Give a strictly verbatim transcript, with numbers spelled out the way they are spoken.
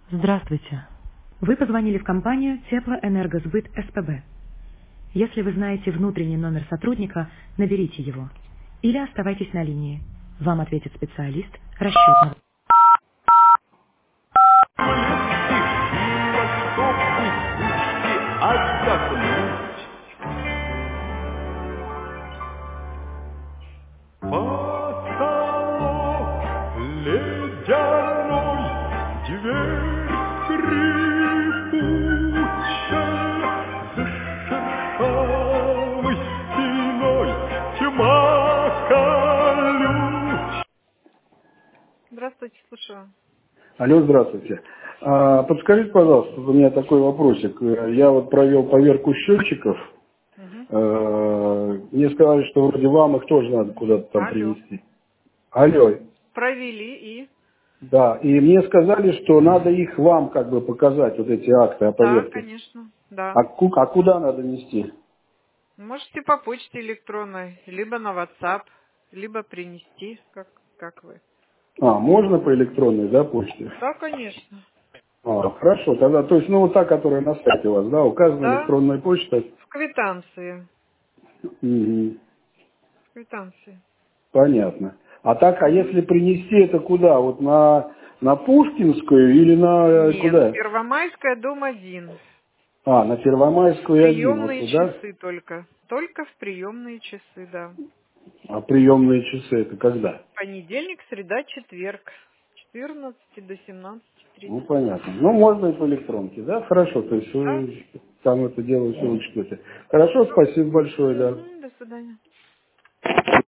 Здравствуйте. Вы позвонили в компанию Теплоэнергосбыт СПБ. Если вы знаете внутренний номер сотрудника, наберите его. Или оставайтесь на линии. Вам ответит специалист расчетного. Отдохнуть. Потолок ледяной, дверь скрипучая, за шершавой стеной тьма колючая. Здравствуйте, слушаю. Алло, здравствуйте. А, подскажите, пожалуйста, у меня такой вопросик. Я вот провел поверку счетчиков. Угу. Э, Мне сказали, что вроде вам их тоже надо куда-то там Алло. принести. Алло. Провели и... Да, и мне сказали, что надо их вам как бы показать, вот эти акты о Да, поверке. конечно, да. А, ку- а куда надо нести? Можете по почте электронной, либо на WhatsApp, либо принести, как, как вы. А, можно по электронной, да, почте? Да, конечно. А, хорошо, тогда, то есть, ну, вот та, которая на сайте у вас, да, указана Да, электронная почта. в квитанции. Мгм. В квитанции. Понятно. А так, а Мгм. если принести это куда? Вот на, на Пушкинскую или на э, Нет, куда? Первомайская, дом один. А, на Первомайскую один, вот Приемные туда. часы только. Только в приемные часы, да. А приемные часы это когда? Понедельник, среда, четверг. С четырнадцати до семнадцати Ну, тридцати. понятно. Ну, можно и по электронке, да? Хорошо, то есть Да? вы там это дело все учтете. Хорошо, спасибо большое, да. Мгм, до свидания.